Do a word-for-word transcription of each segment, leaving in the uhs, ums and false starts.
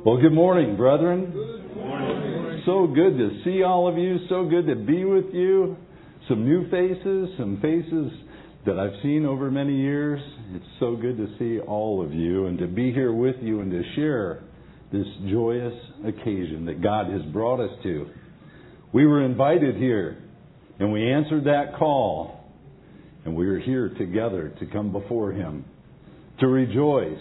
Well, good morning, brethren. Good morning. So good to see all of you. So good to be with you. Some new faces, some faces that I've seen over many years. It's so good to see all of you and to be here with you and to share this joyous occasion that God has brought us to. We were invited here and we answered that call, and we are here together to come before Him, to rejoice,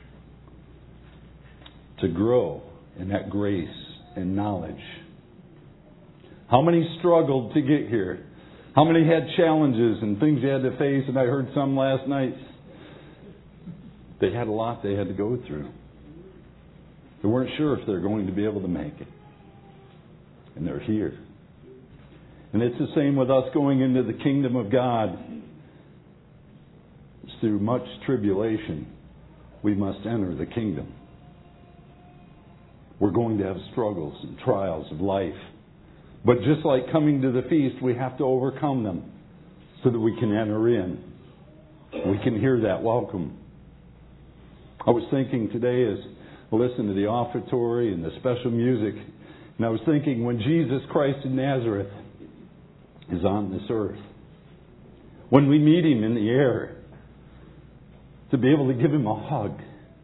to grow in that grace and knowledge. How many struggled to get here? How many had challenges and things they had to face? And I heard some last night. They had a lot they had to go through. They weren't sure if they're going to be able to make it. And they're here. And it's the same with us going into the kingdom of God. It's through much tribulation we must enter the kingdom. We're going to have struggles and trials of life. But just like coming to the feast, we have to overcome them so that we can enter in. We can hear that welcome. I was thinking today as I listened to the offertory and the special music, and I was thinking when Jesus Christ of Nazareth is on this earth, when we meet Him in the air, to be able to give Him a hug.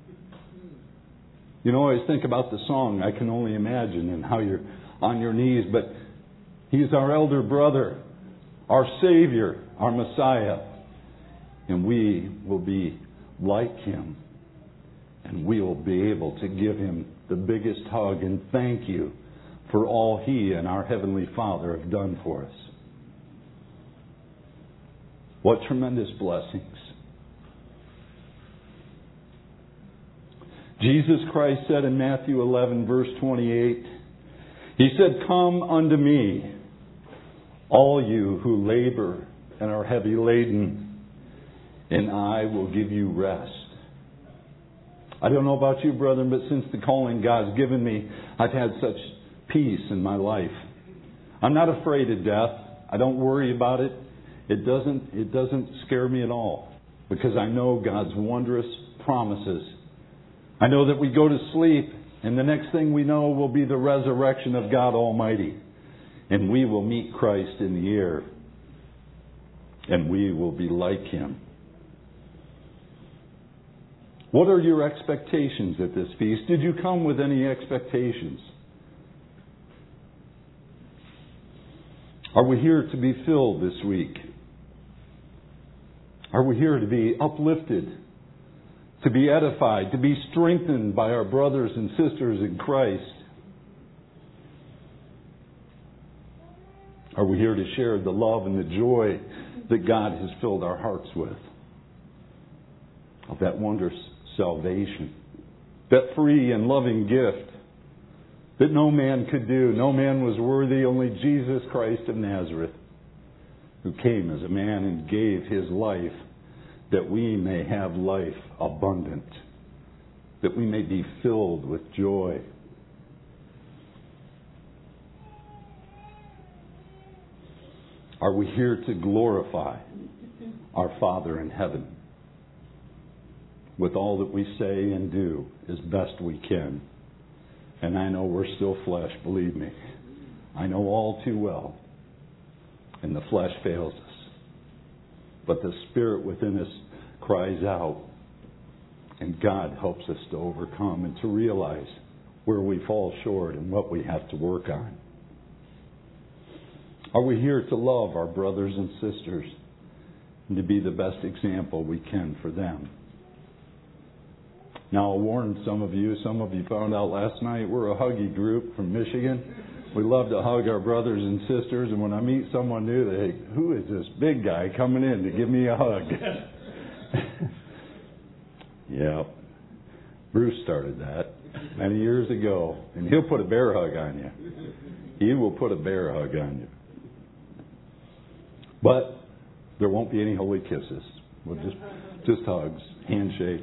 You know, I always think about the song, I Can Only Imagine, and how you're on your knees, but He's our elder brother, our Savior, our Messiah, and we will be like Him, and we will be able to give Him the biggest hug and thank you for all He and our Heavenly Father have done for us. What tremendous blessings. Jesus Christ said in Matthew eleven, verse twenty-eight, He said, "Come unto me, all you who labor and are heavy laden, and I will give you rest." I don't know about you, brethren, but since the calling God's given me, I've had such peace in my life. I'm not afraid of death. I don't worry about it. It doesn't, it doesn't scare me at all, because I know God's wondrous promises. I know that we go to sleep, and the next thing we know will be the resurrection of God Almighty. And we will meet Christ in the air. And we will be like Him. What are your expectations at this feast? Did you come with any expectations? Are we here to be filled this week? Are we here to be uplifted? To be edified, to be strengthened by our brothers and sisters in Christ? Are we here to share the love and the joy that God has filled our hearts with? Of that wondrous salvation, that free and loving gift that no man could do. No man was worthy, only Jesus Christ of Nazareth, who came as a man and gave His life that we may have life abundant, that we may be filled with joy. Are we here to glorify our Father in heaven with all that we say and do as best we can? And I know we're still flesh, believe me. I know all too well. And the flesh fails us. But the Spirit within us cries out. And God helps us to overcome and to realize where we fall short and what we have to work on. Are we here to love our brothers and sisters and to be the best example we can for them? Now, I'll warn some of you, some of you found out last night, we're a huggy group from Michigan. We love to hug our brothers and sisters, and when I meet someone new, they say, "Who is this big guy coming in to give me a hug?" Yeah, Bruce started that many years ago, and he'll put a bear hug on you. He will put a bear hug on you. But there won't be any holy kisses. We'll just, just hugs, handshake.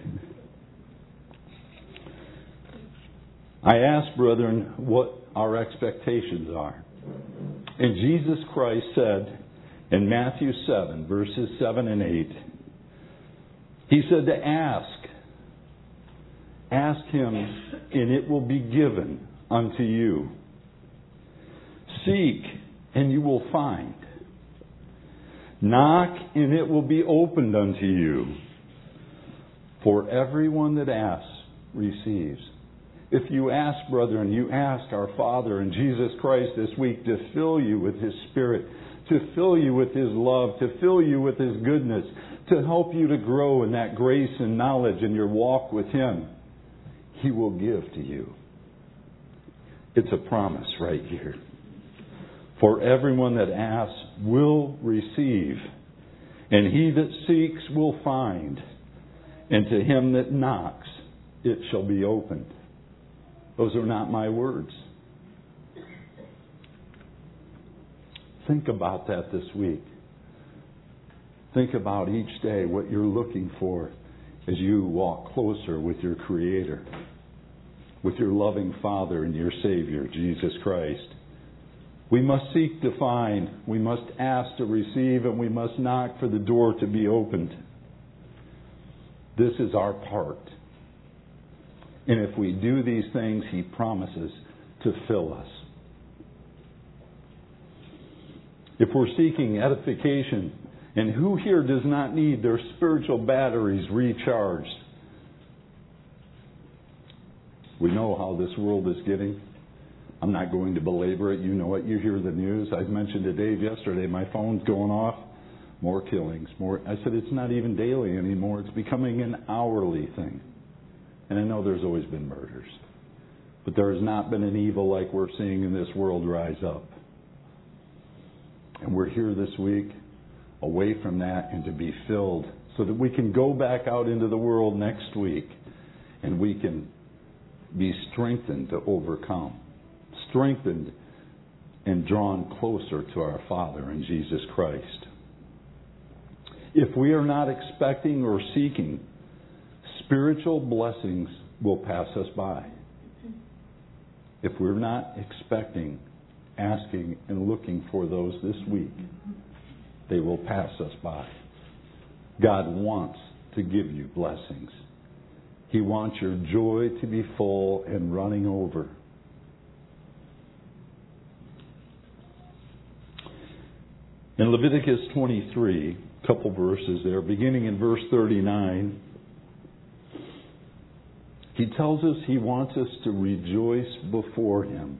I ask, brethren, what our expectations are. And Jesus Christ said in Matthew seven, verses seven and eight, He said to ask, Ask Him, and it will be given unto you. Seek, and you will find. Knock, and it will be opened unto you. For everyone that asks receives. If you ask, brethren, you ask our Father in Jesus Christ this week to fill you with His Spirit, to fill you with His love, to fill you with His goodness, to help you to grow in that grace and knowledge in your walk with Him. He will give to you. It's a promise right here. For everyone that asks will receive, and he that seeks will find, and to him that knocks it shall be opened. Those are not my words. Think about that this week. Think about each day what you're looking for as you walk closer with your Creator, with your loving Father and your Savior, Jesus Christ. We must seek to find, we must ask to receive, and we must knock for the door to be opened. This is our part. And if we do these things, He promises to fill us. If we're seeking edification, and who here does not need their spiritual batteries recharged? We know how this world is getting. I'm not going to belabor it. You know it. You hear the news. I mentioned to Dave yesterday, my phone's going off. More killings. More. I said it's not even daily anymore. It's becoming an hourly thing. And I know there's always been murders. But there has not been an evil like we're seeing in this world rise up. And we're here this week away from that and to be filled so that we can go back out into the world next week and we can be strengthened to overcome. Strengthened and drawn closer to our Father in Jesus Christ. If we are not expecting or seeking, spiritual blessings will pass us by. If we're not expecting, asking, and looking for those this week, they will pass us by. God wants to give you blessings. He wants your joy to be full and running over. In Leviticus twenty-three, a couple verses there, beginning in verse thirty-nine, He tells us He wants us to rejoice before Him.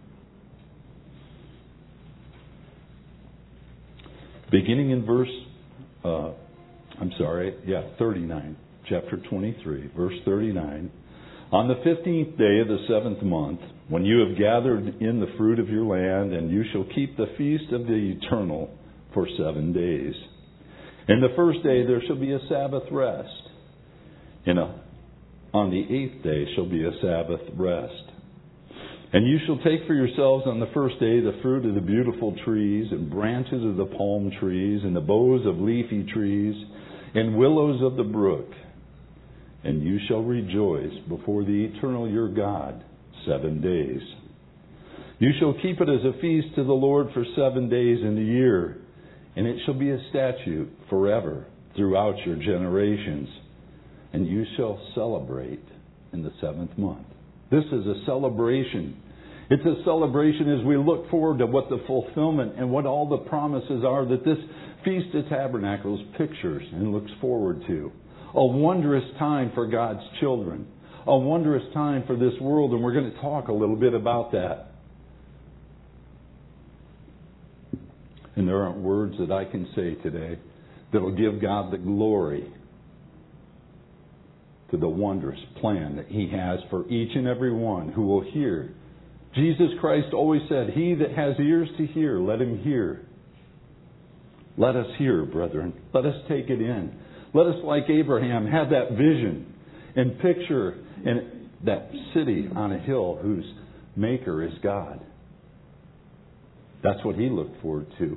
Beginning in verse, uh, I'm sorry, yeah, thirty-nine, chapter twenty-three, verse thirty-nine. On the fifteenth day of the seventh month, when you have gathered in the fruit of your land, and you shall keep the feast of the eternal for seven days. And the first day there shall be a Sabbath rest. And a, on the eighth day shall be a Sabbath rest. And you shall take for yourselves on the first day the fruit of the beautiful trees, and branches of the palm trees, and the boughs of leafy trees, and willows of the brook. And you shall rejoice before the eternal your God seven days. You shall keep it as a feast to the Lord for seven days in the year, and it shall be a statute forever throughout your generations. And you shall celebrate in the seventh month. This is a celebration. It's a celebration as we look forward to what the fulfillment and what all the promises are that this Feast of Tabernacles pictures and looks forward to. A wondrous time for God's children. A wondrous time for this world, and we're going to talk a little bit about that. And there aren't words that I can say today that will give God the glory to the wondrous plan that He has for each and every one who will hear. Jesus Christ always said, "He that has ears to hear, let him hear." Let us hear, brethren. Let us take it in. Let us, like Abraham, have that vision and picture and that city on a hill whose maker is God. That's what he looked forward to.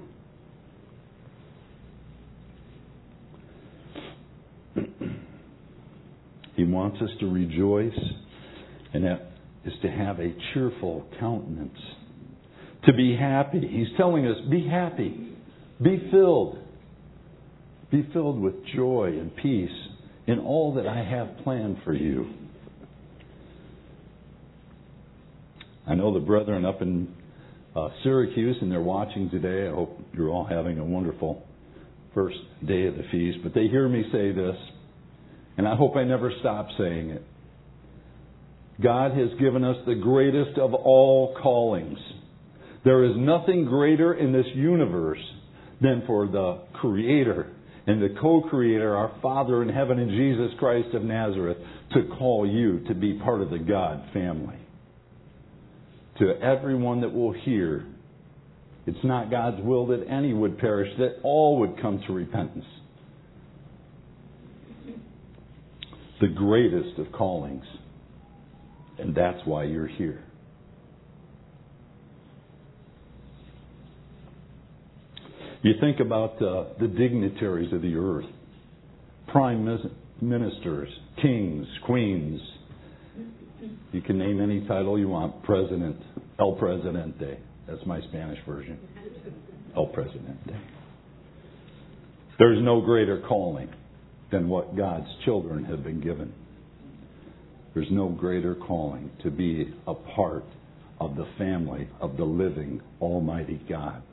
He wants us to rejoice, and that is to have a cheerful countenance. To be happy. He's telling us, be happy. Be filled. Be filled with joy and peace in all that I have planned for you. I know the brethren up in uh, Syracuse, and they're watching today. I hope you're all having a wonderful first day of the feast. But they hear me say this, and I hope I never stop saying it. God has given us the greatest of all callings. There is nothing greater in this universe than for the Creator and the co-creator, our Father in heaven, and Jesus Christ of Nazareth, to call you to be part of the God family. To everyone that will hear, it's not God's will that any would perish, that all would come to repentance. The greatest of callings. And that's why you're here. You think about uh, the dignitaries of the earth, prime ministers, kings, queens. You can name any title you want. President, El Presidente. That's my Spanish version. El Presidente. There's no greater calling than what God's children have been given. There's no greater calling to be a part of the family of the living Almighty God.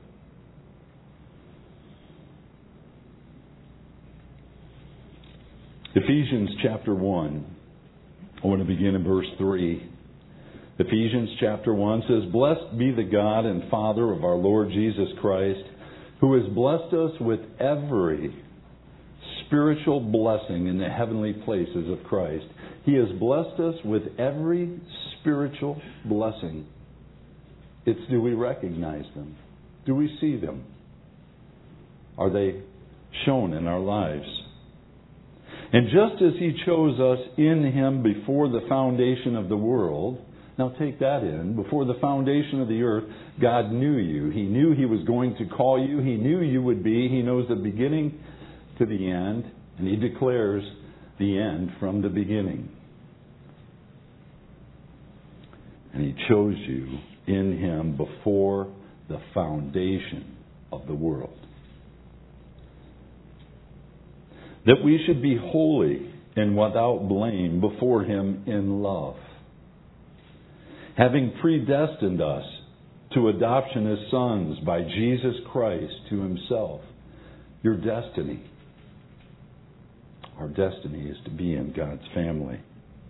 Ephesians chapter one. I want to begin in verse three. Ephesians chapter one says, "Blessed be the God and Father of our Lord Jesus Christ, who has blessed us with every spiritual blessing in the heavenly places of Christ." He has blessed us with every spiritual blessing. It's, do we recognize them? Do we see them? Are they shown in our lives? And just as He chose us in Him before the foundation of the world, now take that in, before the foundation of the earth, God knew you. He knew He was going to call you. He knew you would be. He knows the beginning to the end, and He declares the end from the beginning. And He chose you in Him before the foundation of the world. That we should be holy and without blame before Him in love, having predestined us to adoption as sons by Jesus Christ to Himself. Your destiny, our destiny is to be in God's family.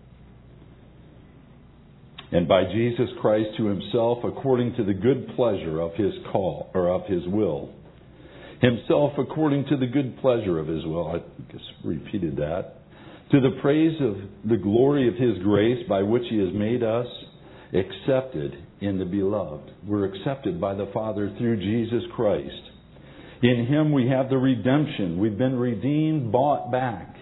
And by Jesus Christ to Himself, according to the good pleasure of His call, or of His will. Himself according to the good pleasure of His will. I just repeated that. To the praise of the glory of His grace, by which He has made us accepted in the Beloved. We're accepted by the Father through Jesus Christ. In Him we have the redemption. We've been redeemed, bought back.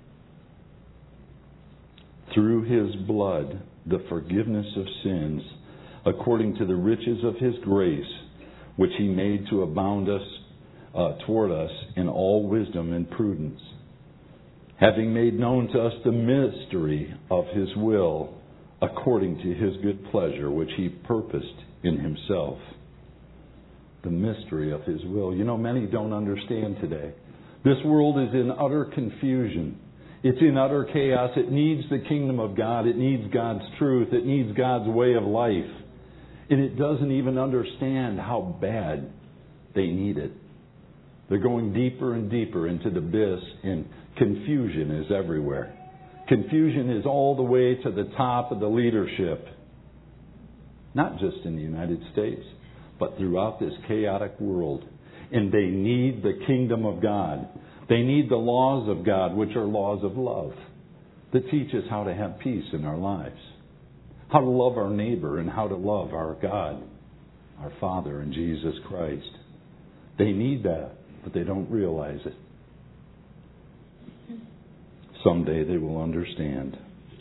Through His blood, the forgiveness of sins, according to the riches of His grace, which He made to abound us Uh, toward us in all wisdom and prudence, having made known to us the mystery of His will, according to His good pleasure, which He purposed in Himself. The mystery of His will. You know, many don't understand today. This world is in utter confusion. It's in utter chaos. It needs the kingdom of God. It needs God's truth. It needs God's way of life. And it doesn't even understand how bad they need it. They're going deeper and deeper into the abyss, and confusion is everywhere. Confusion is all the way to the top of the leadership. Not just in the United States, but throughout this chaotic world. And they need the kingdom of God. They need the laws of God, which are laws of love, that teach us how to have peace in our lives. How to love our neighbor and how to love our God, our Father in Jesus Christ. They need that. But they don't realize it. Someday they will understand.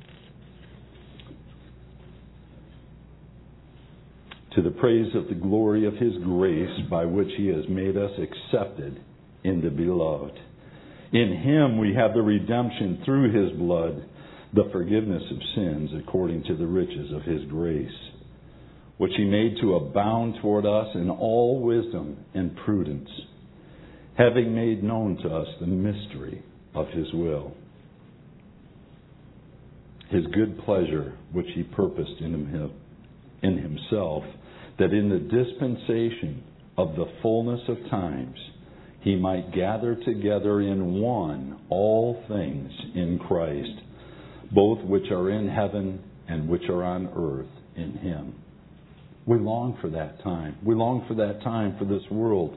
To the praise of the glory of His grace, by which He has made us accepted in the Beloved. In Him we have the redemption through His blood, the forgiveness of sins according to the riches of His grace, which He made to abound toward us in all wisdom and prudence, having made known to us the mystery of His will, His good pleasure, which He purposed in Him, in himself, that in the dispensation of the fullness of times he might gather together in one all things in Christ, both which are in heaven and which are on earth in him. We long for that time. We long for that time for this world.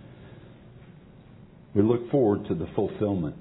We look forward to the fulfillment.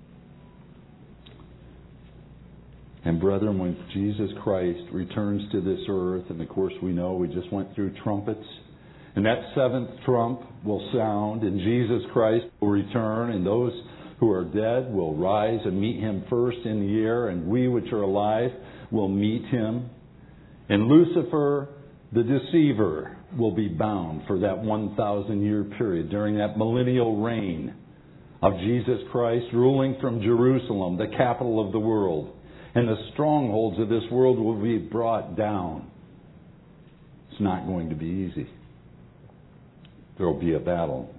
And brethren, when Jesus Christ returns to this earth, and of course we know we just went through trumpets, and that seventh trump will sound, and Jesus Christ will return, and those who are dead will rise and meet him first in the air, and we which are alive will meet him. And Lucifer, the deceiver, will be bound for that one thousand year period during that millennial reign of Jesus Christ, ruling from Jerusalem, the capital of the world. And the strongholds of this world will be brought down. It's not going to be easy. There will be a battle.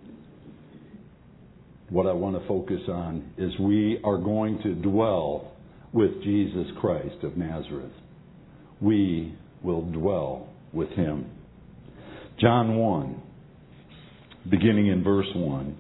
What I want to focus on is we are going to dwell with Jesus Christ of Nazareth. We will dwell with him. John one, beginning in verse one.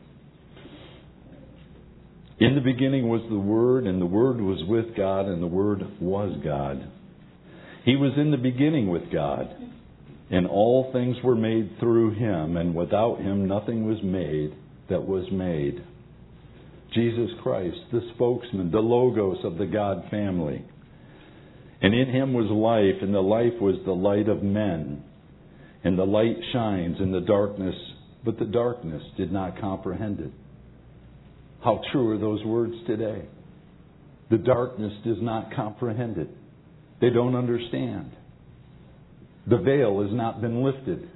In the beginning was the Word, and the Word was with God, and the Word was God. He was in the beginning with God, and all things were made through him, and without him nothing was made that was made. Jesus Christ, the spokesman, the Logos of the God family. And in him was life, and the life was the light of men. And the light shines in the darkness, but the darkness did not comprehend it. How true are those words today? The darkness does not comprehend it. They don't understand. The veil has not been lifted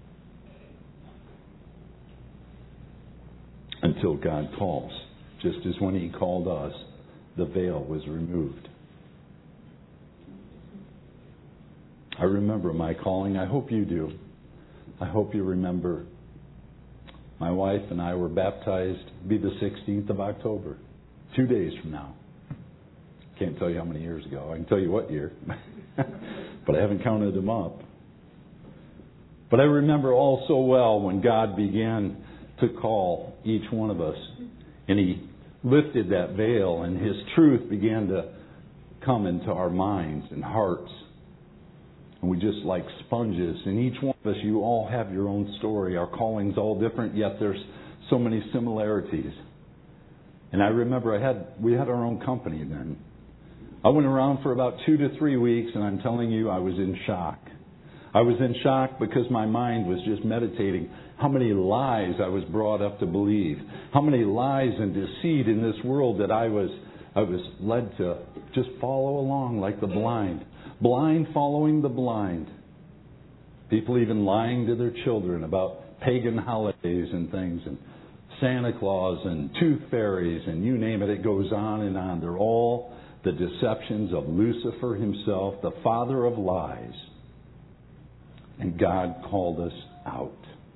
until God calls. Just as when he called us, the veil was removed. I remember my calling. I hope you do. I hope you remember. My wife and I were baptized, it'll be the sixteenth of October, two days from now. Can't tell you how many years ago. I can tell you what year, but I haven't counted them up. But I remember all so well when God began to call each one of us, and he lifted that veil, and his truth began to come into our minds and hearts. And we just like sponges. And each one of us, you all have your own story. Our calling's all different, yet there's so many similarities. And I remember I had we had our own company then. I went around for about two to three weeks, and I'm telling you, I was in shock. I was in shock because my mind was just meditating how many lies I was brought up to believe, how many lies and deceit in this world that I was I was led to just follow along like the blind. Blind following the blind. People even lying to their children about pagan holidays and things, and Santa Claus and tooth fairies, and you name it, it goes on and on. They're all the deceptions of Lucifer himself, the father of lies. And God called us out.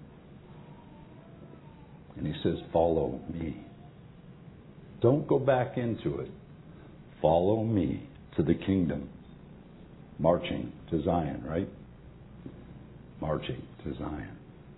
And he says, follow me. Don't go back into it. Follow me to the kingdom. Marching to Zion, right? Marching to Zion.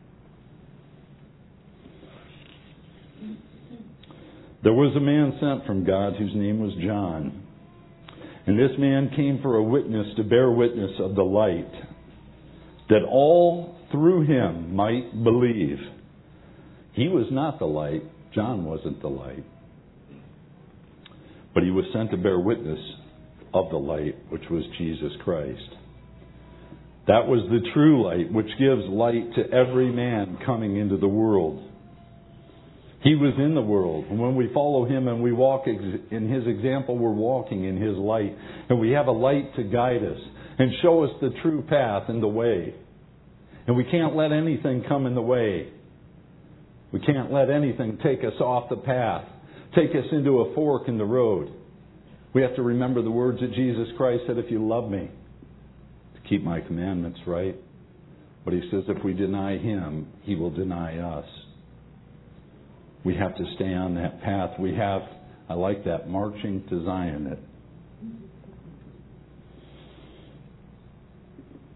There was a man sent from God whose name was John. And this man came for a witness to bear witness of the light, that all through him might believe. He was not the light. John wasn't the light. But he was sent to bear witness of the light, which was Jesus Christ. That was the true light, which gives light to every man coming into the world. He was in the world. And when we follow him and we walk in his example, we're walking in his light. And we have a light to guide us and show us the true path and the way. And we can't let anything come in the way. We can't let anything take us off the path, take us into a fork in the road. We have to remember the words that Jesus Christ said, if you love me, to keep my commandments, right? But he says if we deny him, he will deny us. We have to stay on that path. We have, I like that, marching to Zion. It.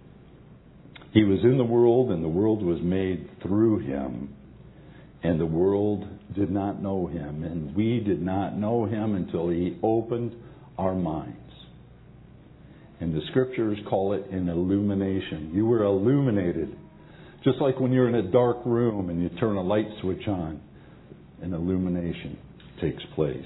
He was in the world, and the world was made through him. And the world did not know him, and we did not know him until he opened our minds. And the scriptures call it an illumination. You were illuminated. Just like when you're in a dark room and you turn a light switch on, an illumination takes place.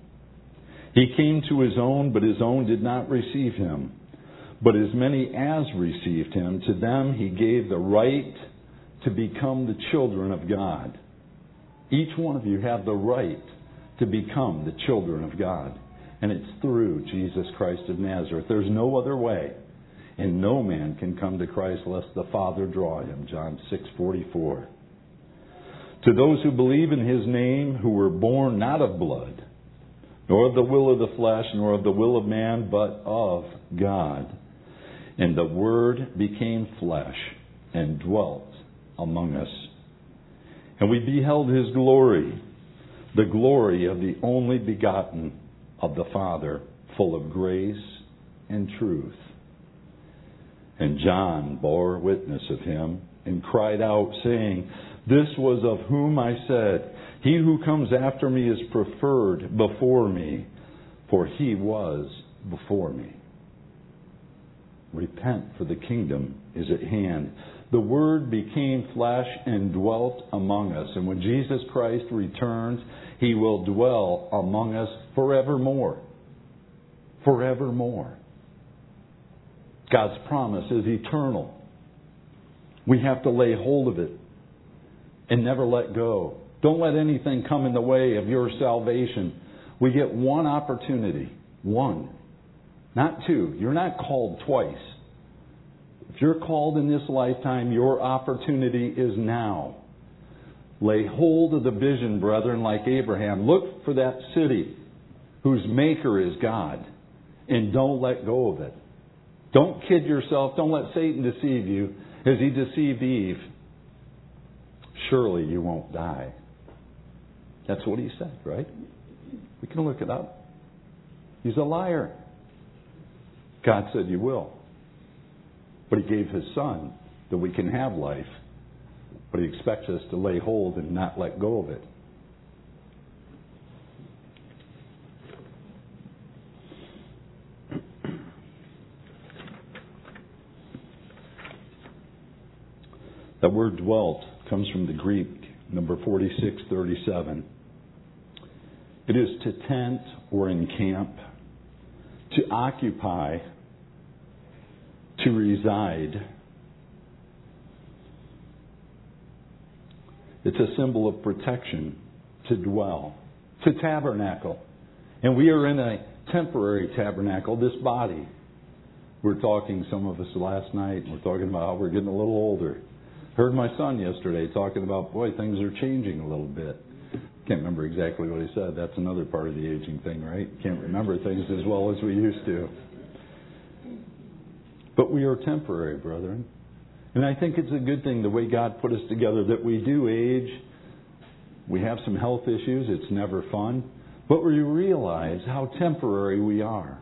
He came to his own, but his own did not receive him. But as many as received him, to them he gave the right to become the children of God. Each one of you have the right to become the children of God. And it's through Jesus Christ of Nazareth. There's no other way. And no man can come to Christ lest the Father draw him. John six forty-four. To those who believe in his name, who were born not of blood, nor of the will of the flesh, nor of the will of man, but of God. And the Word became flesh and dwelt among us. And we beheld his glory, the glory of the only begotten of the Father, full of grace and truth. And John bore witness of him and cried out, saying, This was of whom I said, He who comes after me is preferred before me, for he was before me. Repent, for the kingdom is at hand. The Word became flesh and dwelt among us. And when Jesus Christ returns, he will dwell among us forevermore. Forevermore. God's promise is eternal. We have to lay hold of it and never let go. Don't let anything come in the way of your salvation. We get one opportunity. One. Not two. You're not called twice. If you're called in this lifetime, your opportunity is now. Lay hold of the vision, brethren, like Abraham. Look for that city whose maker is God. And don't let go of it. Don't kid yourself. Don't let Satan deceive you as he deceived Eve. Surely you won't die. That's what he said, right? We can look it up. He's a liar. God said you will. But he gave his Son that we can have life. But he expects us to lay hold and not let go of it. That word dwelt comes from the Greek, number forty-six thirty-seven. It is to tent or encamp, to occupy, to reside. It's a symbol of protection, to dwell, to tabernacle. And we are in a temporary tabernacle, this body. We're talking, some of us last night, we're talking about how we're getting a little older. Heard my son yesterday talking about, boy, things are changing a little bit. Can't remember exactly what he said. That's another part of the aging thing, right? Can't remember things as well as we used to. But we are temporary, brethren. And I think it's a good thing, the way God put us together, that we do age. We have some health issues. It's never fun. But we realize how temporary we are.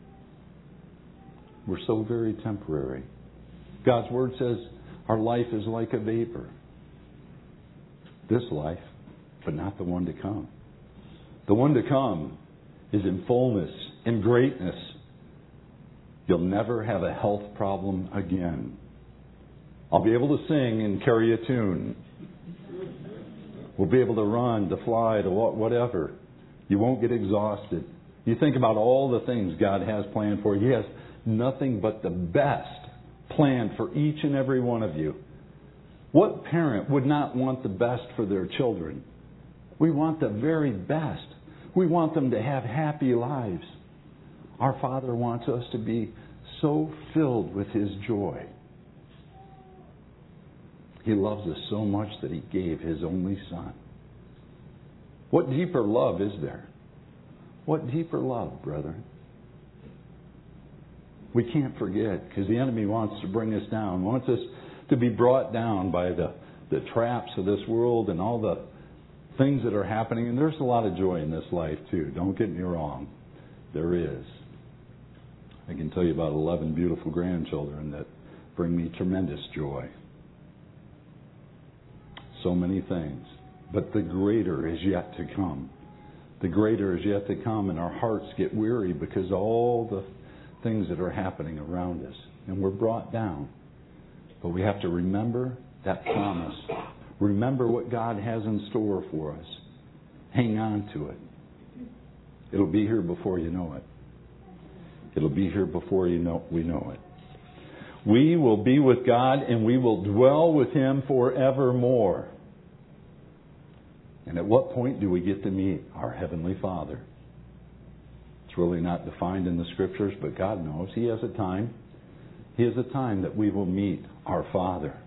We're so very temporary. God's Word says our life is like a vapor. This life, but not the one to come. The one to come is in fullness, in greatness. You'll never have a health problem again. I'll be able to sing and carry a tune. We'll be able to run, to fly, to whatever. You won't get exhausted. You think about all the things God has planned for you. He has nothing but the best planned for each and every one of you. What parent would not want the best for their children? We want the very best. We want them to have happy lives. Our Father wants us to be so filled with His joy. He loves us so much that He gave His only Son. What deeper love is there? What deeper love, brethren? We can't forget, because the enemy wants to bring us down, wants us to be brought down by the, the traps of this world and all the things that are happening. And there's a lot of joy in this life, too. Don't get me wrong. There is. I can tell you about eleven beautiful grandchildren that bring me tremendous joy. So many things. But the greater is yet to come. The greater is yet to come, and our hearts get weary because of all the things that are happening around us. And we're brought down. But we have to remember that promise. Remember what God has in store for us. Hang on to it. It'll be here before you know it. It'll be here before you know we know it. We will be with God and we will dwell with Him forevermore. And at what point do we get to meet our Heavenly Father? It's really not defined in the Scriptures, but God knows. He has a time. He has a time that we will meet our Father.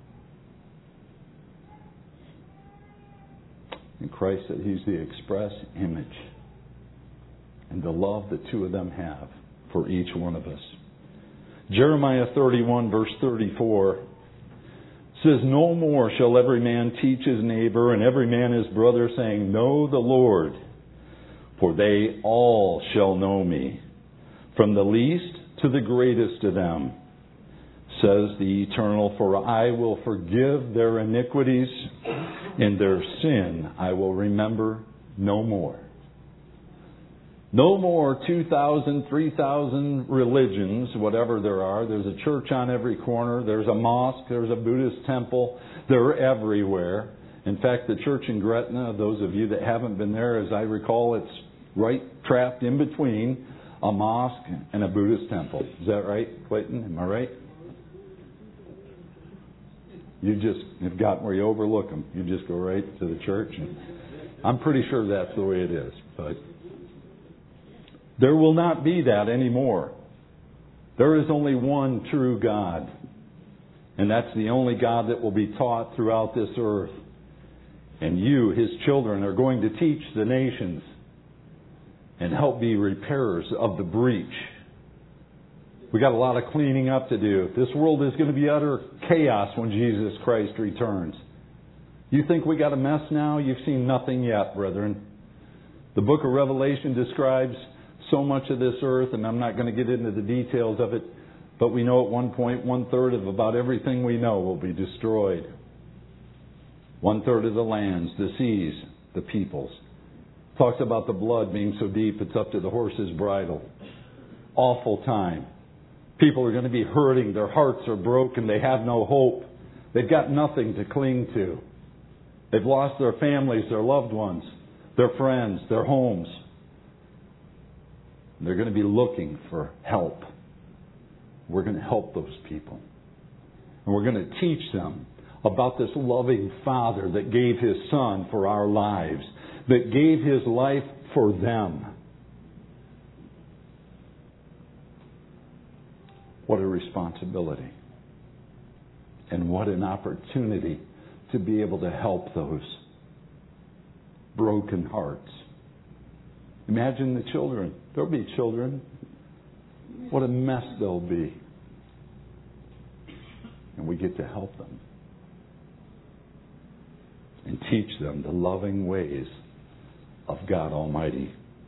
And Christ said He's the express image and the love the two of them have for each one of us. Jeremiah thirty-one verse thirty-four says, "No more shall every man teach his neighbor and every man his brother, saying, Know the Lord, for they all shall know me, from the least to the greatest of them, says the Eternal, for I will forgive their iniquities, and their sin I will remember no more." No more two thousand, three thousand religions, whatever there are. There's a church on every corner. There's a mosque. There's a Buddhist temple. They're everywhere. In fact, the church in Gretna, those of you that haven't been there, as I recall, it's right trapped in between a mosque and a Buddhist temple. Is that right, Clayton? Am I right? You just have gotten where you overlook them. You just go right to the church. And I'm pretty sure that's the way it is. But there will not be that anymore. There is only one true God. And that's the only God that will be taught throughout this earth. And you, His children, are going to teach the nations and help be repairers of the breach. We got a lot of cleaning up to do. This world is going to be utter chaos when Jesus Christ returns. You think we got a mess now? You've seen nothing yet, brethren. The book of Revelation describes so much of this earth, and I'm not going to get into the details of it, but we know at one point one third of about everything we know will be destroyed. One third of the lands, the seas, the peoples. Talks about the blood being so deep it's up to the horse's bridle. Awful time. People are going to be hurting. Their hearts are broken. They have no hope. They've got nothing to cling to. They've lost their families, their loved ones, their friends, their homes. They're going to be looking for help. We're going to help those people. And we're going to teach them about this loving Father that gave His Son for our lives, that gave His life for them. What a responsibility. And what an opportunity to be able to help those broken hearts. Imagine the children. There'll be children. What a mess they'll be. And we get to help them. And teach them the loving ways of God Almighty.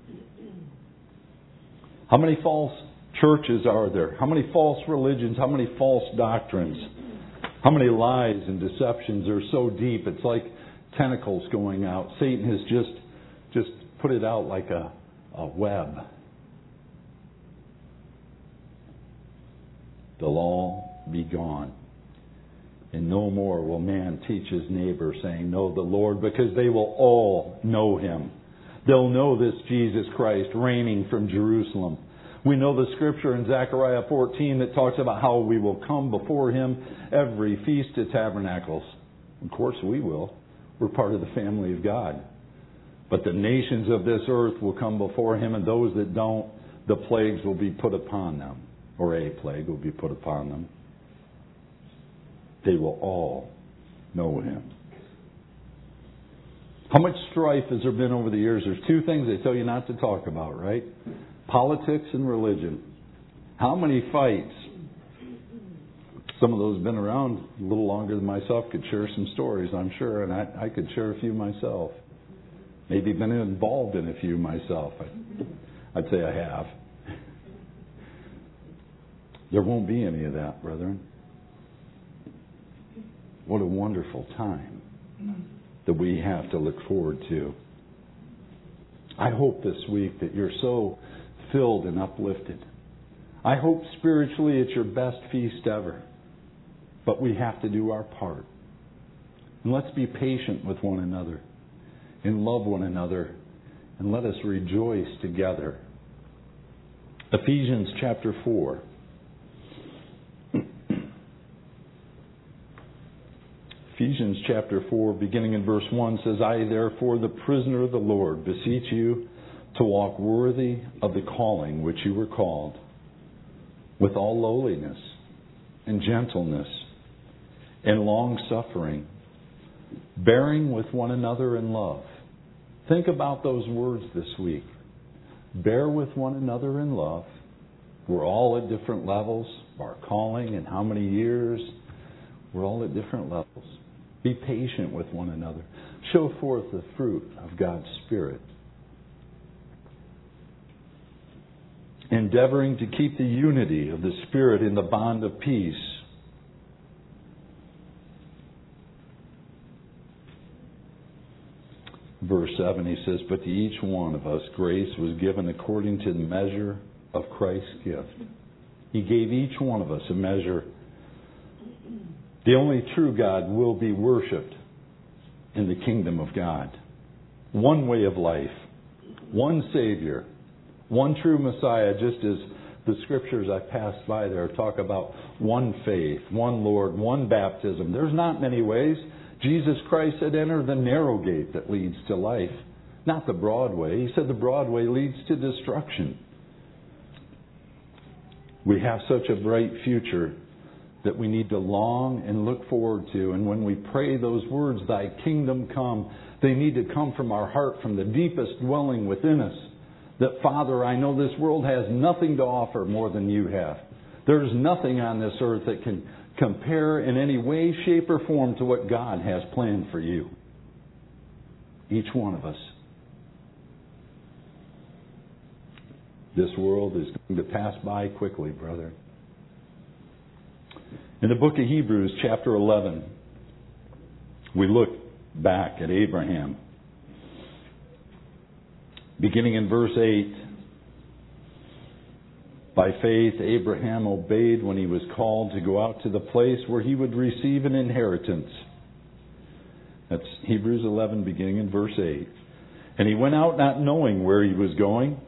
How many false churches are there? How many false religions? How many false doctrines? How many lies and deceptions are so deep it's like tentacles going out? Satan has just just put it out like a, a web. They'll all be gone. And no more will man teach his neighbor, saying, Know the Lord, because they will all know Him. They'll know this Jesus Christ reigning from Jerusalem. We know the scripture in Zechariah fourteen that talks about how we will come before Him every Feast of Tabernacles. Of course we will. We're part of the family of God. But the nations of this earth will come before Him, and those that don't, the plagues will be put upon them. Or a plague will be put upon them. They will all know Him. How much strife has there been over the years? There's two things they tell you not to talk about, right? Politics and religion. How many fights? Some of those have been around a little longer than myself. Could share some stories, I'm sure, and I, I could share a few myself. Maybe been involved in a few myself. I, I'd say I have. There won't be any of that, brethren. What a wonderful time that we have to look forward to. I hope this week that you're so filled and uplifted. I hope spiritually it's your best feast ever. But we have to do our part. And let's be patient with one another and love one another and let us rejoice together. Ephesians chapter four. Ephesians chapter four, beginning in verse one, says, I therefore, the prisoner of the Lord, beseech you to walk worthy of the calling which you were called, with all lowliness and gentleness and long-suffering, bearing with one another in love. Think about those words this week. Bear with one another in love. We're all at different levels. Our calling and how many years. We're all at different levels. Be patient with one another. Show forth the fruit of God's Spirit. Endeavoring to keep the unity of the Spirit in the bond of peace. Verse seven, he says, but to each one of us grace was given according to the measure of Christ's gift. He gave each one of us a measure. The only true God will be worshipped in the kingdom of God. One way of life, one Savior, one true Messiah, just as the scriptures I passed by there talk about one faith, one Lord, one baptism. There's not many ways. Jesus Christ said, enter the narrow gate that leads to life, not the broad way. He said the broad way leads to destruction. We have such a bright future that we need to long and look forward to. And when we pray those words, thy kingdom come, they need to come from our heart, from the deepest dwelling within us. That, Father, I know this world has nothing to offer more than you have. There's nothing on this earth that can compare in any way, shape, or form to what God has planned for you. Each one of us. This world is going to pass by quickly, brother. In the book of Hebrews, chapter eleven, we look back at Abraham. Beginning in verse eight, by faith, Abraham obeyed when he was called to go out to the place where he would receive an inheritance. That's Hebrews eleven, beginning in verse eight. And he went out not knowing where he was going.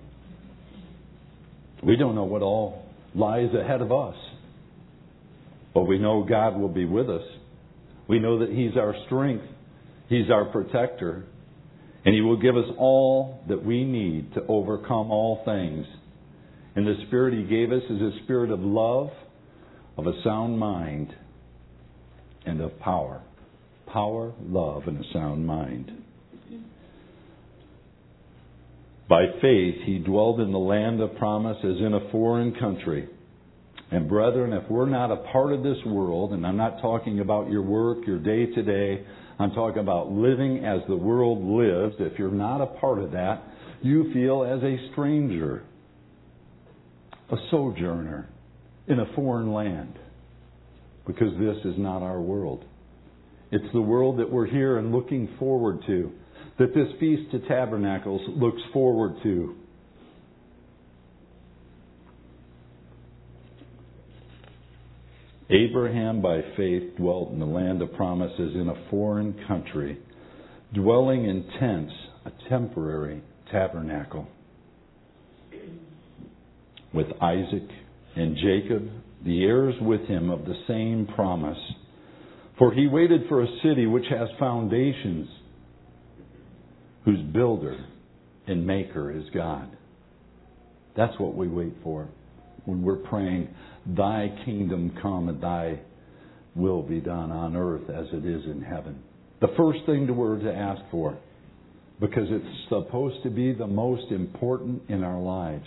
We don't know what all lies ahead of us. But we know God will be with us. We know that He's our strength. He's our protector. And He will give us all that we need to overcome all things. And the Spirit He gave us is a spirit of love, of a sound mind, and of power. Power, love, and a sound mind. By faith, he dwelled in the land of promise as in a foreign country. And brethren, if we're not a part of this world, and I'm not talking about your work, your day to day, I'm talking about living as the world lives. If you're not a part of that, you feel as a stranger, a sojourner in a foreign land. Because this is not our world. It's the world that we're here and looking forward to. That this Feast of Tabernacles looks forward to. Abraham by faith dwelt in the land of promises in a foreign country, dwelling in tents, a temporary tabernacle, with Isaac and Jacob, the heirs with him of the same promise. For he waited for a city which has foundations, whose builder and maker is God. That's what we wait for when we're praying, thy kingdom come and thy will be done on earth as it is in heaven. The first thing that we're to ask for, because it's supposed to be the most important in our lives.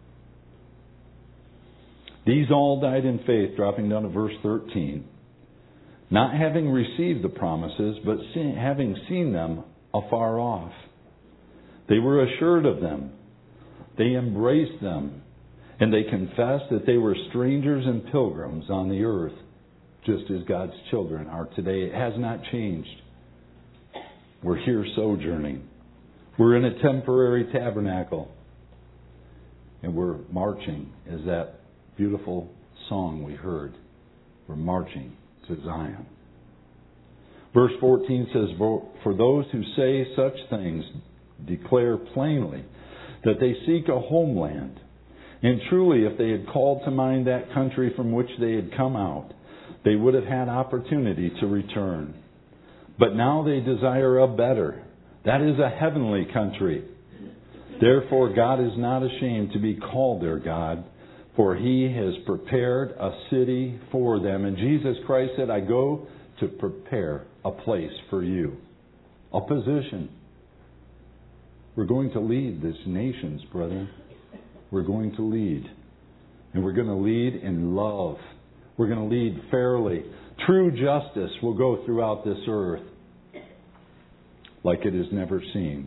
These all died in faith, dropping down to verse thirteen. Not having received the promises, but see, having seen them afar off. They were assured of them. They embraced them. And they confessed that they were strangers and pilgrims on the earth. just as God's children are today. It has not changed. We're here sojourning. We're in a temporary tabernacle. And we're marching, as that beautiful song we heard. We're marching to Zion. Verse fourteen says, "For those who say such things declare plainly that they seek a homeland. And truly, if they had called to mind that country from which they had come out, they would have had opportunity to return. But now they desire a better, that is a heavenly country. Therefore God is not ashamed to be called their God, for He has prepared a city for them." And Jesus Christ said, "I go to prepare a place for you." A position. We're going to lead this nations, brethren. We're going to lead. And we're going to lead in love. We're going to lead fairly. True justice will go throughout this earth like it is never seen.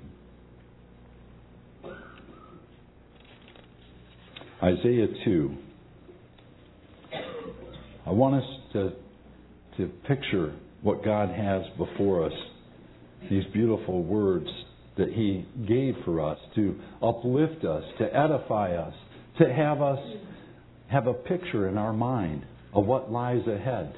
Isaiah two. I want us to, to picture what God has before us. These beautiful words that He gave for us to uplift us, to edify us, to have us have a picture in our mind of what lies ahead.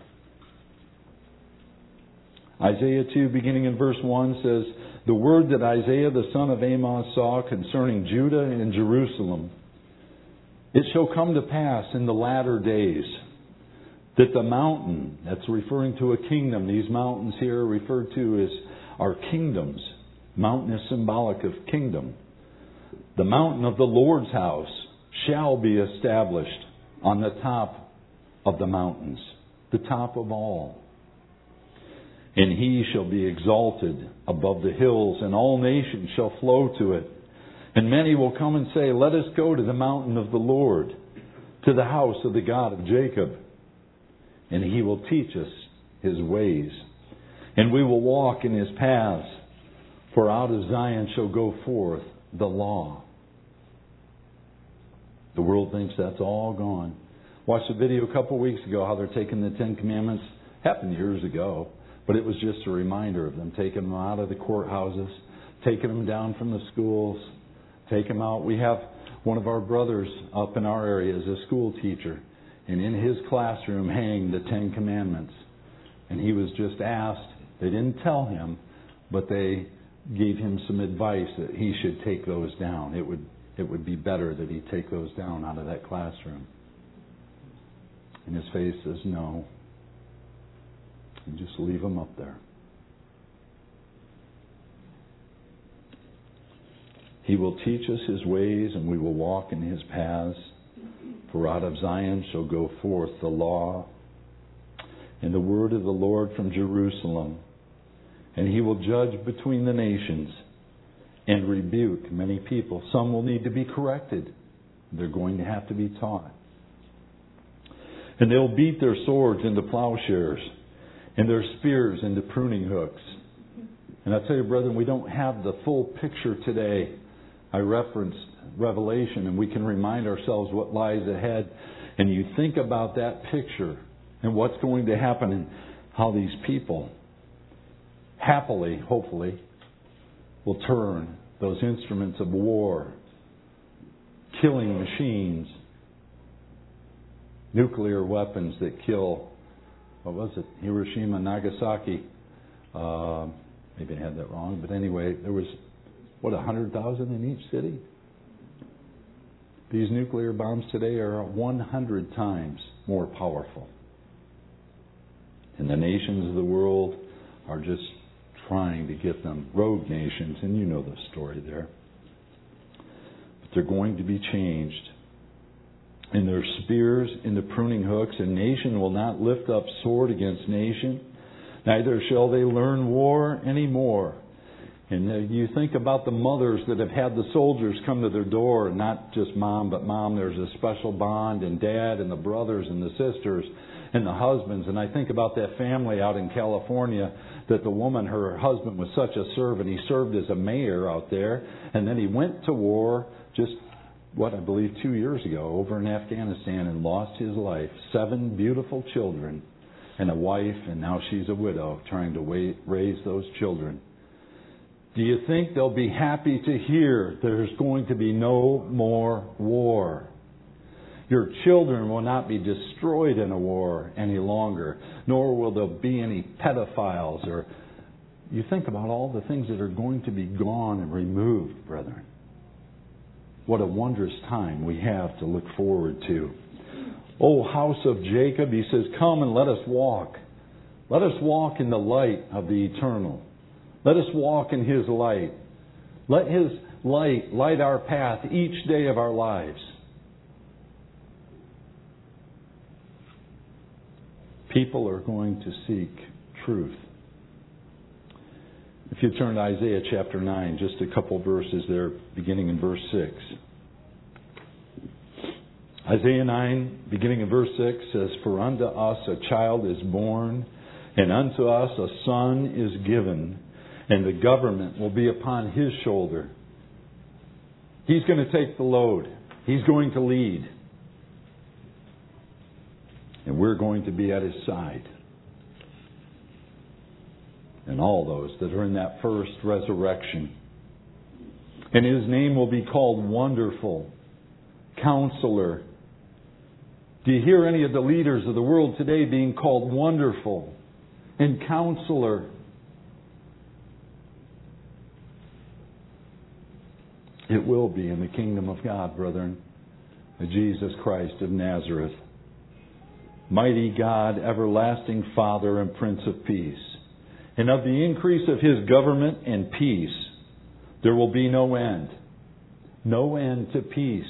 Isaiah two, beginning in verse one, says, "The word that Isaiah the son of Amos saw concerning Judah and Jerusalem. It shall come to pass in the latter days that the mountain," that's referring to a kingdom. These mountains here are referred to as our kingdoms. Mountain is symbolic of kingdom. "The mountain of the Lord's house shall be established on the top of the mountains," the top of all. "And He shall be exalted above the hills, and all nations shall flow to it. And many will come and say, Let us go to the mountain of the Lord, to the house of the God of Jacob. And He will teach us His ways, and we will walk in His paths. For out of Zion shall go forth the law." The world thinks that's all gone. Watched a video a couple of weeks ago how they're taking the Ten Commandments. Happened years ago, but it was just a reminder of them taking them out of the courthouses, taking them down from the schools, taking them out. We have one of our brothers up in our area as a school teacher, and in his classroom hang the Ten Commandments. And he was just asked, they didn't tell him, but they gave him some advice that he should take those down. It would it would be better that he take those down out of that classroom. And his face says no. And just leave them up there. He will teach us His ways, and we will walk in His paths. For out of Zion shall go forth the law and the word of the Lord from Jerusalem. And He will judge between the nations and rebuke many people. Some will need to be corrected. They're going to have to be taught. And they'll beat their swords into plowshares and their spears into pruning hooks. And I tell you, brethren, we don't have the full picture today. I referenced Revelation, and we can remind ourselves what lies ahead. And you think about that picture and what's going to happen and how these people happily, hopefully, will turn those instruments of war, killing machines, nuclear weapons that kill, what was it, Hiroshima, Nagasaki. Uh, maybe I had that wrong, but anyway, there was, what, one hundred thousand in each city? These nuclear bombs today are one hundred times more powerful. And the nations of the world are just trying to get them, rogue nations, and you know the story there. But they're going to be changed. And their spears into pruning hooks, and nation will not lift up sword against nation, neither shall they learn war anymore. And uh, you think about the mothers that have had the soldiers come to their door, and not just mom, but mom, there's a special bond, and dad, and the brothers, and the sisters, and the husbands. And I think about that family out in California, that the woman, her husband was such a servant. He served as a mayor out there, and then he went to war just, what, I believe two years ago over in Afghanistan and lost his life. Seven beautiful children. and a wife, and now she's a widow trying to wait, raise those children. Do you think they'll be happy to hear there's going to be no more war? Your children will not be destroyed in a war any longer, nor will there be any pedophiles. Or you think about all the things that are going to be gone and removed, brethren. What a wondrous time we have to look forward to. O house of Jacob, he says, come and let us walk. Let us walk in the light of the eternal. Let us walk in His light. Let His light light our path each day of our lives. People are going to seek truth. If you turn to Isaiah chapter nine, just a couple verses there, beginning in verse six. Isaiah nine, beginning in verse six, says, For unto us a child is born, and unto us a son is given, and the government will be upon His shoulder. He's going to take the load. He's going to lead. And we're going to be at His side. And all those that are in that first resurrection. And His name will be called Wonderful, Counselor. Do you hear any of the leaders of the world today being called Wonderful and Counselor? It will be in the kingdom of God, brethren, Jesus Christ of Nazareth. Mighty God, everlasting Father and Prince of Peace. And of the increase of His government and peace, there will be no end. No end to peace.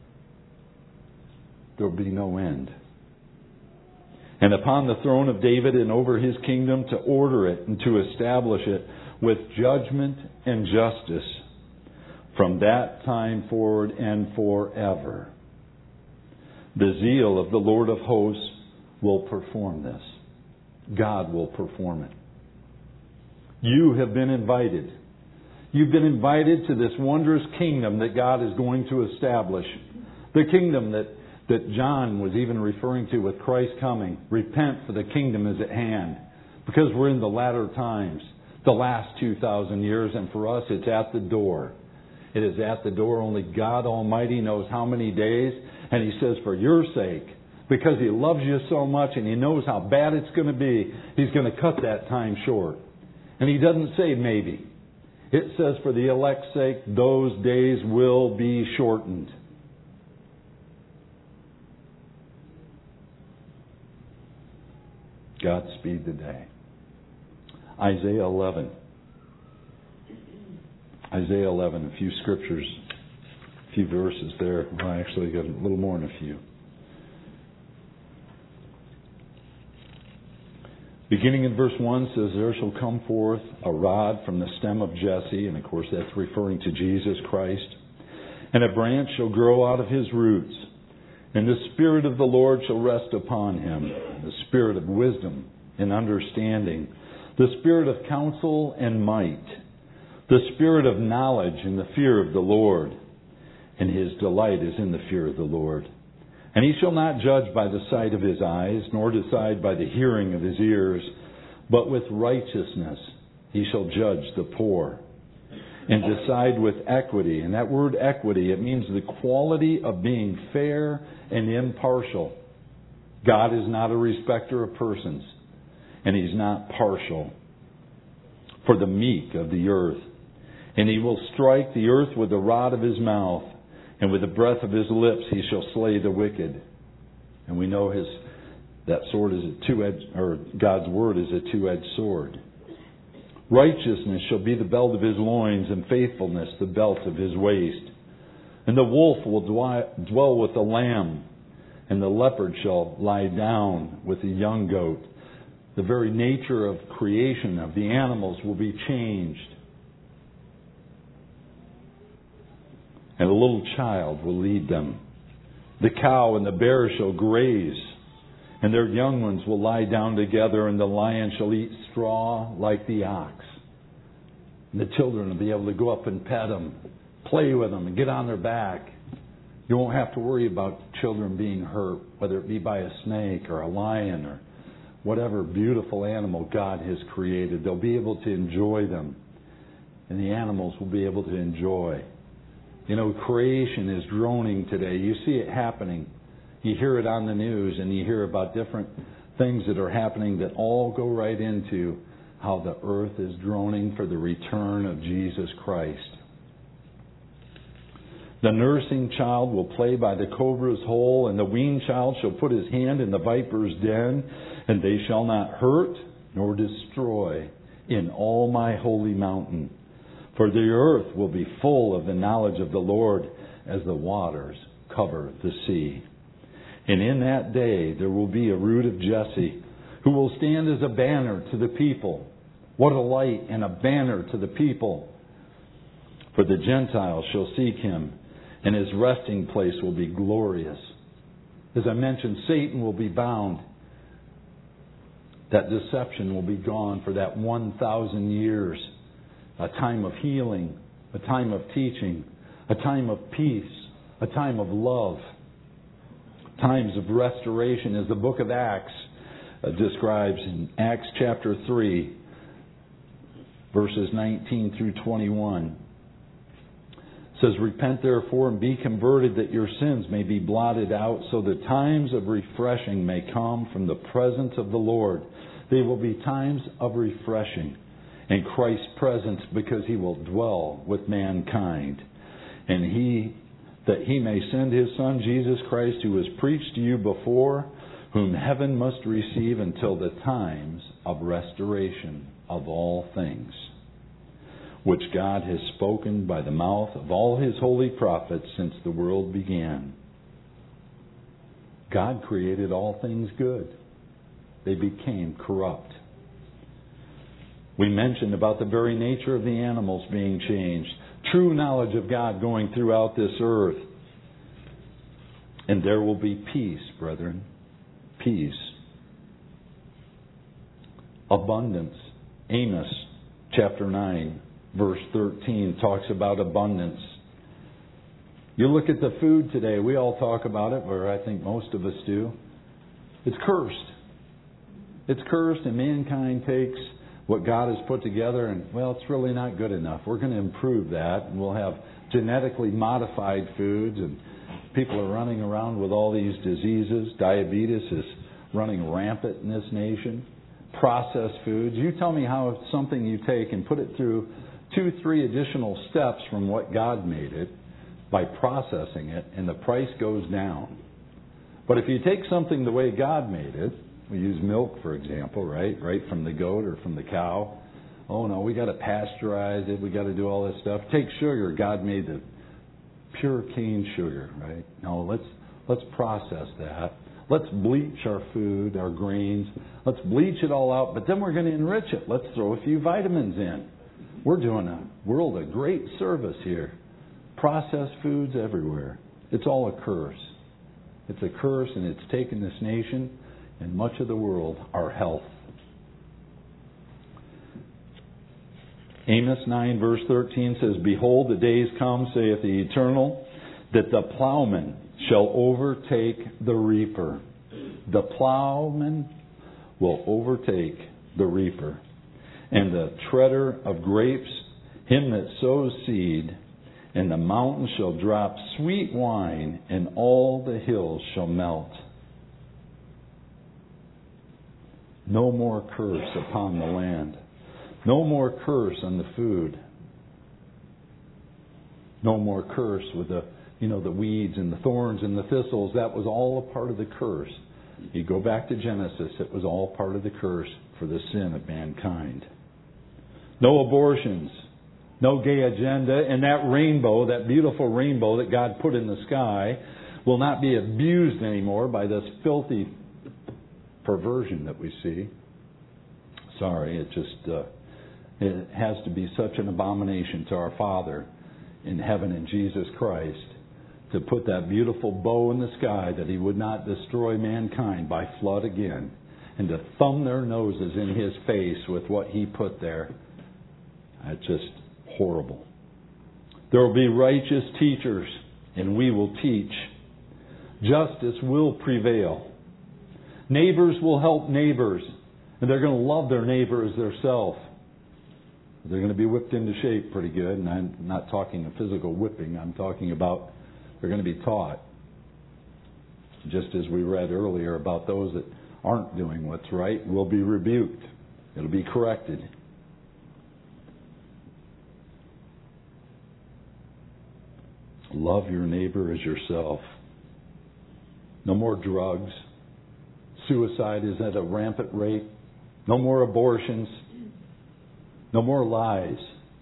There will be no end. And upon the throne of David and over His kingdom, to order it and to establish it with judgment and justice from that time forward and forever. The zeal of the Lord of hosts will perform this. God will perform it. You have been invited. You've been invited to this wondrous kingdom that God is going to establish. The kingdom that, that John was even referring to with Christ coming. Repent, for the kingdom is at hand. Because we're in the latter times, the last two thousand years, and for us it's at the door. It is at the door. Only God Almighty knows how many days. And He says, for your sake, because He loves you so much and He knows how bad it's going to be, He's going to cut that time short. And He doesn't say maybe. It says for the elect's sake, those days will be shortened. Godspeed today. Isaiah eleven. Isaiah eleven, a few scriptures, a few verses there. Well, I actually got a little more than a few. Beginning in verse one says, there shall come forth a rod from the stem of Jesse, and of course that's referring to Jesus Christ, and a branch shall grow out of his roots, and the Spirit of the Lord shall rest upon him, the Spirit of wisdom and understanding, the Spirit of counsel and might, the Spirit of knowledge and the fear of the Lord, and his delight is in the fear of the Lord. And he shall not judge by the sight of his eyes, nor decide by the hearing of his ears, but with righteousness he shall judge the poor, and decide with equity. And that word equity, it means the quality of being fair and impartial. God is not a respecter of persons, and He's not partial. For the meek of the earth. And He will strike the earth with the rod of His mouth, and with the breath of His lips He shall slay the wicked. And we know His that sword is a two-edged, or God's word is a two-edged sword. Righteousness shall be the belt of His loins, and faithfulness the belt of His waist. And the wolf will dwell with the lamb, and the leopard shall lie down with the young goat. The very nature of creation of the animals will be changed. And a little child will lead them. The cow and the bear shall graze, and their young ones will lie down together, and the lion shall eat straw like the ox. And the children will be able to go up and pet them, play with them, and get on their back. You won't have to worry about children being hurt, whether it be by a snake or a lion or whatever beautiful animal God has created. They'll be able to enjoy them. And the animals will be able to enjoy. You know, creation is droning today. You see it happening. You hear it on the news, and you hear about different things that are happening that all go right into how the earth is droning for the return of Jesus Christ. The nursing child will play by the cobra's hole, and the weaned child shall put his hand in the viper's den, and they shall not hurt nor destroy in all my holy mountain. For the earth will be full of the knowledge of the Lord as the waters cover the sea. And in that day there will be a root of Jesse, who will stand as a banner to the people. What a light and a banner to the people. For the Gentiles shall seek him, and his resting place will be glorious. As I mentioned, Satan will be bound. That deception will be gone for that one thousand years. A time of healing, a time of teaching, a time of peace, a time of love, times of restoration, as the book of Acts uh, describes in Acts chapter three, verses nineteen through twenty-one. It says, "Repent therefore and be converted, that your sins may be blotted out, so that times of refreshing may come from the presence of the Lord." They will be times of refreshing in Christ's presence, because he will dwell with mankind. And he, that he may send his Son, Jesus Christ, who was preached to you before, whom heaven must receive until the times of restoration of all things, which God has spoken by the mouth of all his holy prophets since the world began. God created all things good. They became corrupt. We mentioned about the very nature of the animals being changed. True knowledge of God going throughout this earth. And there will be peace, brethren. Peace. Abundance. Amos chapter nine, verse thirteen talks about abundance. You look at the food today, we all talk about it, or I think most of us do. It's cursed. It's cursed, and mankind takes what God has put together, and, well, it's really not good enough. We're going to improve that, and we'll have genetically modified foods, and people are running around with all these diseases. Diabetes is running rampant in this nation. Processed foods. You tell me how something you take and put it through two, three additional steps from what God made it by processing it, and the price goes down. But if you take something the way God made it, we use milk, for example, right? Right from the goat or from the cow. Oh, no, we got to pasteurize it. We got to do all this stuff. Take sugar. God made the pure cane sugar, right? No, let's let's process that. Let's bleach our food, our grains. Let's bleach it all out, but then we're going to enrich it. Let's throw a few vitamins in. We're doing a world a great service here. Processed foods everywhere. It's all a curse. It's a curse, and it's taken this nation and much of the world, our health. Amos nine verse thirteen says, "Behold, the days come, saith the Eternal, that the plowman shall overtake the reaper." The plowman will overtake the reaper. "And the treader of grapes, him that sows seed, and the mountains shall drop sweet wine, and all the hills shall melt." No more curse upon the land. No more curse on the food. No more curse with the, you know, the weeds and the thorns and the thistles. That was all a part of the curse. You go back to Genesis, it was all part of the curse for the sin of mankind. No abortions. No gay agenda. And that rainbow, that beautiful rainbow that God put in the sky, will not be abused anymore by this filthy perversion that we see. Sorry, it just uh, it has to be such an abomination to our Father in heaven in Jesus Christ to put that beautiful bow in the sky that he would not destroy mankind by flood again, and to thumb their noses in his face with what he put there. That's just horrible. There will be righteous teachers, and we will teach. Justice will prevail. Neighbors will help neighbors. And they're going to love their neighbor as their self. They're going to be whipped into shape pretty good. And I'm not talking a physical whipping. I'm talking about they're going to be taught. Just as we read earlier about those that aren't doing what's right will be rebuked. It'll be corrected. Love your neighbor as yourself. No more drugs. Suicide is at a rampant rate. No more abortions. No more lies.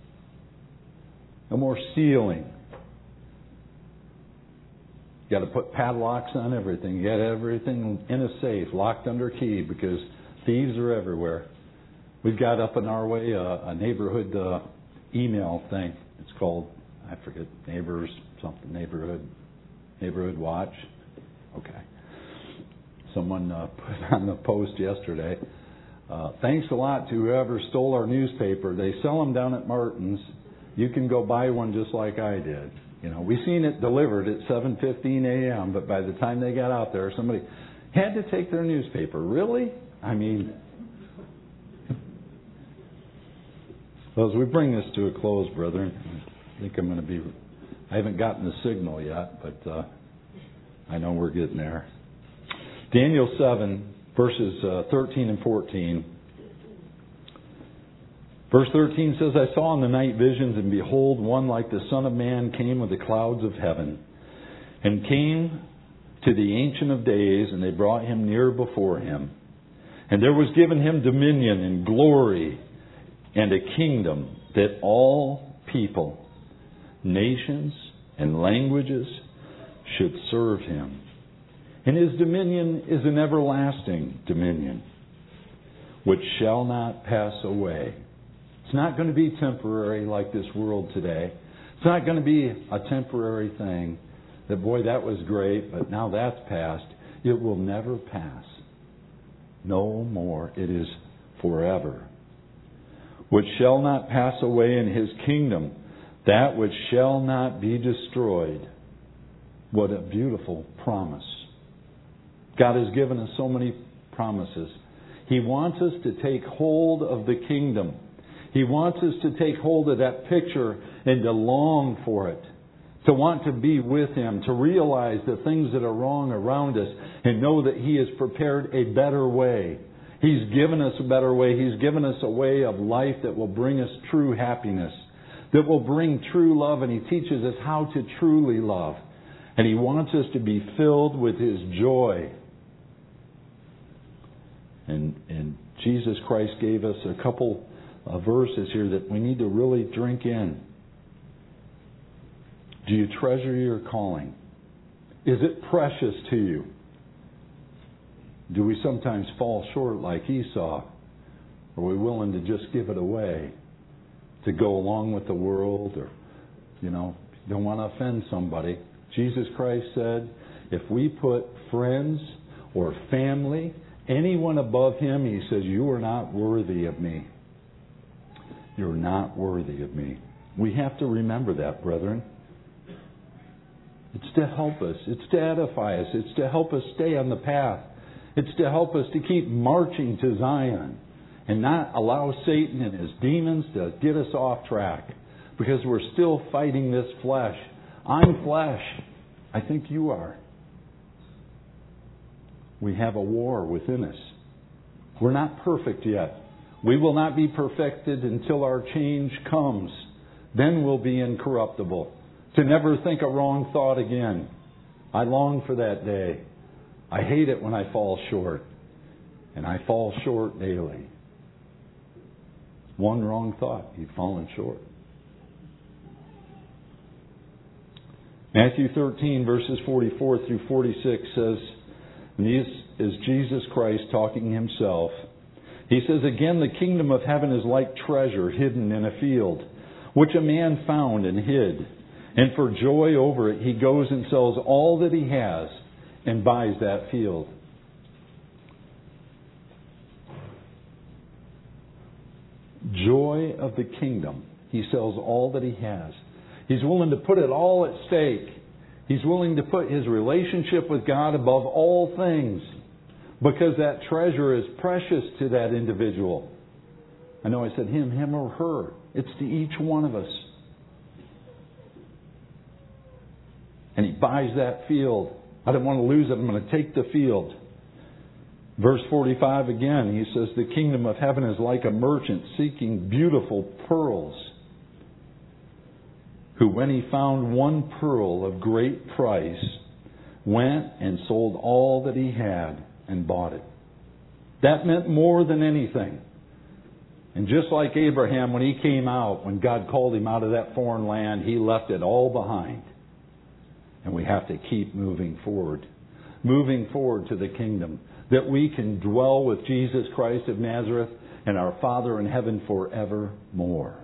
No more stealing. You got to put padlocks on everything. You got everything in a safe, locked under key, because thieves are everywhere. We've got up in our way a, a neighborhood uh, email thing. It's called, I forget, Neighbors something, neighborhood, neighborhood watch. Okay. Someone uh, put on the post yesterday. Uh, thanks a lot to whoever stole our newspaper. They sell them down at Martin's. You can go buy one just like I did. You know, we seen it delivered at seven fifteen a.m., but by the time they got out there, somebody had to take their newspaper. Really? I mean, well, as we bring this to a close, brethren, I think I'm going to be, I haven't gotten the signal yet, but uh, I know we're getting there. Daniel seven, verses uh, thirteen and fourteen. Verse thirteen says, I saw in the night visions, and behold, one like the Son of Man came with the clouds of heaven, and came to the Ancient of Days, and they brought him near before him. And there was given him dominion and glory and a kingdom, that all people, nations, and languages should serve him. And his dominion is an everlasting dominion, which shall not pass away. It's not going to be temporary like this world today. It's not going to be a temporary thing that, boy, that was great, but now that's past. It will never pass. No more. It is forever. Which shall not pass away in his kingdom, that which shall not be destroyed. What a beautiful promise. God has given us so many promises. He wants us to take hold of the kingdom. He wants us to take hold of that picture and to long for it. To want to be with Him. To realize the things that are wrong around us. And know that He has prepared a better way. He's given us a better way. He's given us a way of life that will bring us true happiness. That will bring true love. And He teaches us how to truly love. And He wants us to be filled with His joy. And, and Jesus Christ gave us a couple of verses here that we need to really drink in. Do you treasure your calling? Is it precious to you? Do we sometimes fall short like Esau? Are we willing to just give it away? To go along with the world? Or, you know, you don't want to offend somebody. Jesus Christ said, if we put friends or family, anyone above Him, He says, you are not worthy of me. You're not worthy of me. We have to remember that, brethren. It's to help us. It's to edify us. It's to help us stay on the path. It's to help us to keep marching to Zion and not allow Satan and his demons to get us off track, because we're still fighting this flesh. I'm flesh. I think you are. We have a war within us. We're not perfect yet. We will not be perfected until our change comes. Then we'll be incorruptible. To never think a wrong thought again. I long for that day. I hate it when I fall short. And I fall short daily. One wrong thought, you've fallen short. Matthew thirteen, verses forty-four through forty-six says, and this is Jesus Christ talking Himself. He says, again, the kingdom of heaven is like treasure hidden in a field, which a man found and hid. And for joy over it, he goes and sells all that he has and buys that field. Joy of the kingdom. He sells all that he has. He's willing to put it all at stake. He's willing to put his relationship with God above all things. Because that treasure is precious to that individual. I know I said him, him or her. It's to each one of us. And he buys that field. I don't want to lose it. I'm going to take the field. Verse forty-five again, he says, the kingdom of heaven is like a merchant seeking beautiful pearls, who when he found one pearl of great price, went and sold all that he had and bought it. That meant more than anything. And just like Abraham, when he came out, when God called him out of that foreign land, he left it all behind. And we have to keep moving forward. Moving forward to the kingdom. That we can dwell with Jesus Christ of Nazareth and our Father in heaven forevermore.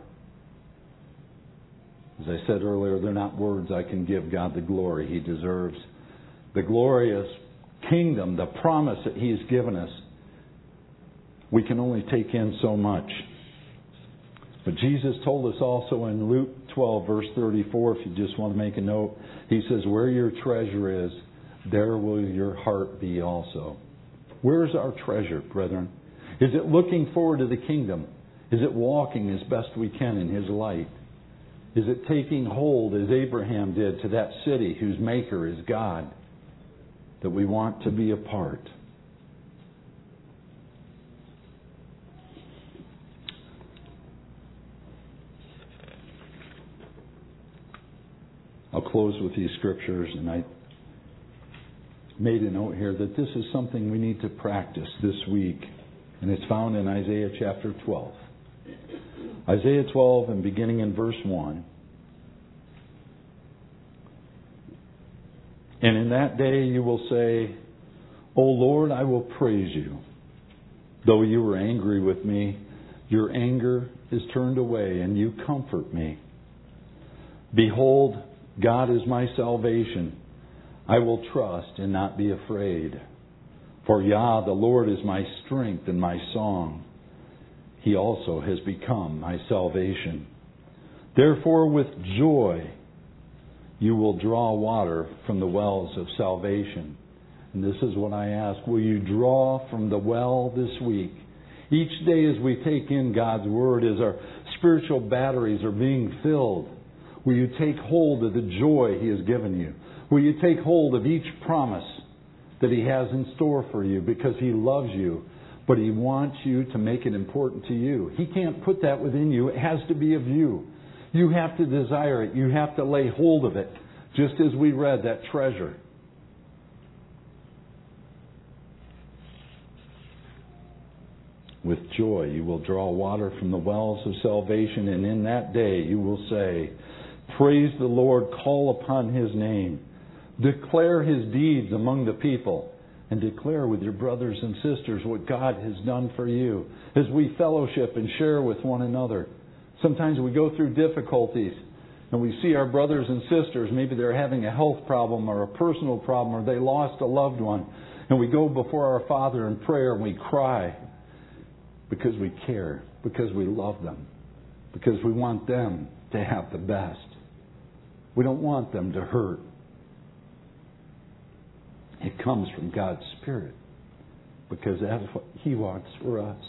As I said earlier, they're not words I can give God the glory He deserves. The glorious kingdom, the promise that He has given us, we can only take in so much. But Jesus told us also in Luke twelve, verse thirty-four, if you just want to make a note, He says, where your treasure is, there will your heart be also. Where's our treasure, brethren? Is it looking forward to the kingdom? Is it walking as best we can in His light? Is it taking hold, as Abraham did, to that city whose maker is God, that we want to be a part? I'll close with these scriptures, and I made a note here that this is something we need to practice this week, and it's found in Isaiah chapter twelve. Isaiah twelve, and beginning in verse one. And in that day you will say, O Lord, I will praise you. Though you were angry with me, your anger is turned away, and you comfort me. Behold, God is my salvation. I will trust and not be afraid. For Yah, the Lord, is my strength and my song. He also has become my salvation. Therefore, with joy, you will draw water from the wells of salvation. And this is what I ask. Will you draw from the well this week? Each day as we take in God's Word, as our spiritual batteries are being filled, will you take hold of the joy He has given you? Will you take hold of each promise that He has in store for you, because He loves you, but He wants you to make it important to you. He can't put that within you. It has to be of you. You have to desire it. You have to lay hold of it. Just as we read that treasure. With joy you will draw water from the wells of salvation, and in that day you will say, praise the Lord, call upon His name. Declare His deeds among the people, and declare with your brothers and sisters what God has done for you. As we fellowship and share with one another. Sometimes we go through difficulties and we see our brothers and sisters, maybe they're having a health problem or a personal problem, or they lost a loved one. And we go before our Father in prayer and we cry because we care, because we love them, because we want them to have the best. We don't want them to hurt. It comes from God's Spirit, because that's what He wants for us.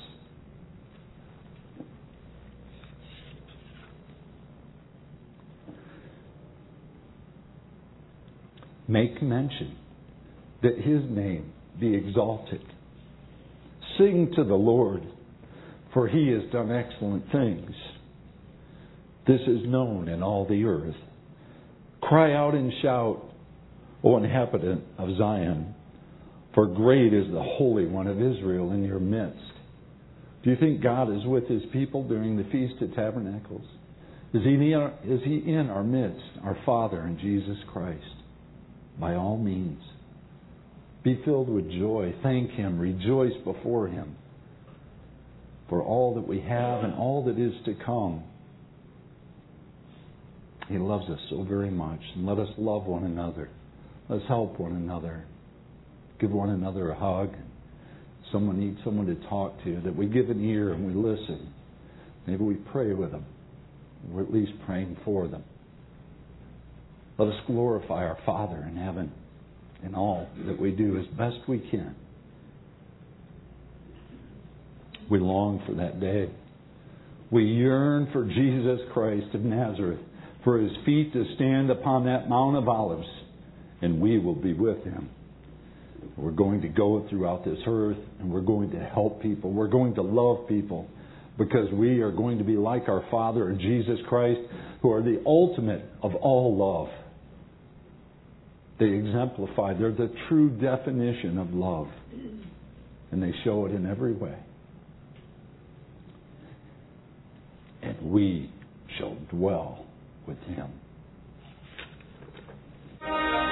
Make mention that His name be exalted. Sing to the Lord, for He has done excellent things. This is known in all the earth. Cry out and shout, O inhabitant of Zion, for great is the Holy One of Israel in your midst. Do you think God is with His people during the Feast of Tabernacles? Is He near, is He in our midst, our Father in Jesus Christ? By all means, be filled with joy. Thank Him. Rejoice before Him for all that we have and all that is to come. He loves us so very much. And let us love one another. Let's help one another. Give one another a hug. Someone needs someone to talk to, that we give an ear and we listen. Maybe we pray with them. We're at least praying for them. Let us glorify our Father in heaven in all that we do as best we can. We long for that day. We yearn for Jesus Christ of Nazareth, for His feet to stand upon that Mount of Olives, and we will be with Him. We're going to go throughout this earth, and we're going to help people. We're going to love people, because we are going to be like our Father in Jesus Christ, who are the ultimate of all love. They exemplify, they're the true definition of love. And they show it in every way. And we shall dwell with Him.